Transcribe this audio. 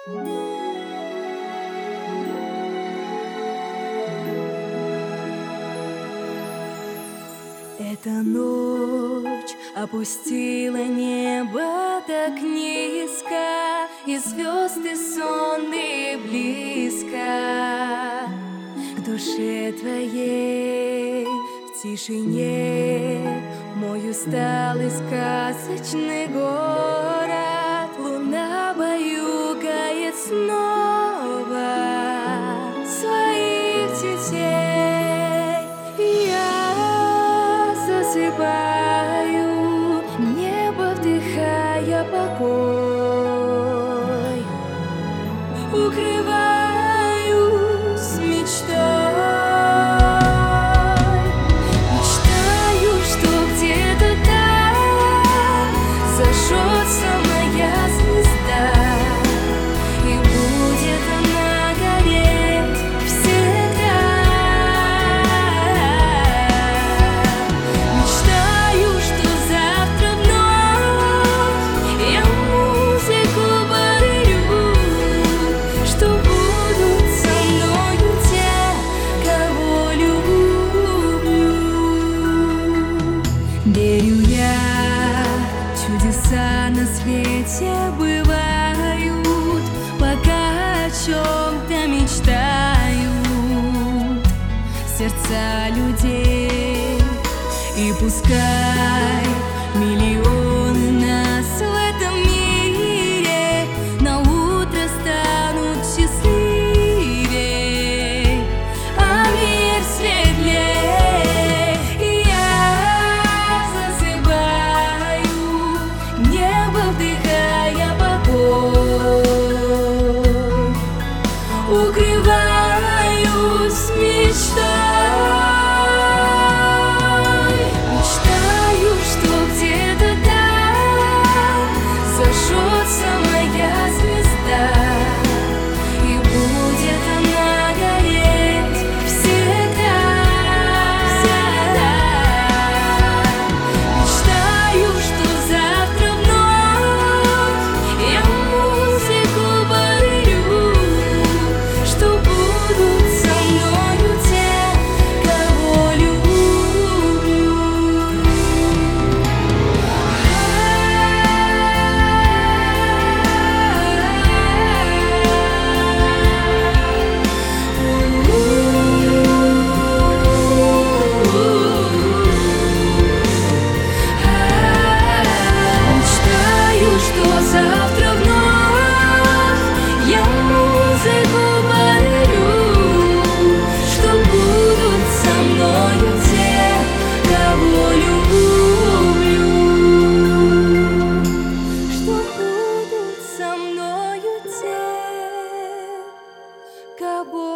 Эта ночь опустила небо так низко, и звезды сонные близко к душе твоей. В тишине мой усталый сказочный город луна баюкает снова своих детей. И я засыпаю, небо вдыхая покой, укрываюсь мечтой. Мечтаю, что где-то там зажжется моя звезда, и будет она гореть всегда. Мечтаю, что завтра вновь я музыку подарю, что будут со мною те, кого люблю. Верю я, чудеса на свете бывают, пока о чем-то мечтают сердца людей. И пускай миллионы нас в этом мире на утро станут счастливей, а мир светлей. И я засыпаю, небо вдыхая покой, укрываюсь мечтой. Мечтаю, что где-то там зажжется моя звезда, и будет она гореть всегда. Мечтаю, что завтра вновь я музыку подарю, что будут со мною те, кого люблю. Мечтаю, что завтра вновь я музыку подарю, что будут со мною те, кого люблю, что будут со мною те, кого